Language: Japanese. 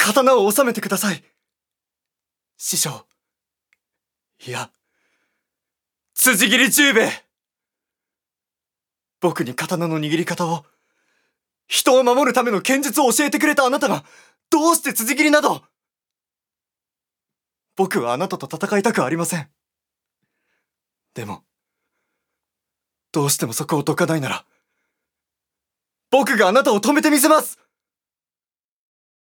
刀を収めてください。師匠。いや、辻斬り十兵衛。僕に刀の握り方を、人を守るための剣術を教えてくれたあなたが、どうして辻斬りなど。僕はあなたと戦いたくありません。でも、どうしてもそこをどかないなら、僕があなたを止めてみせます。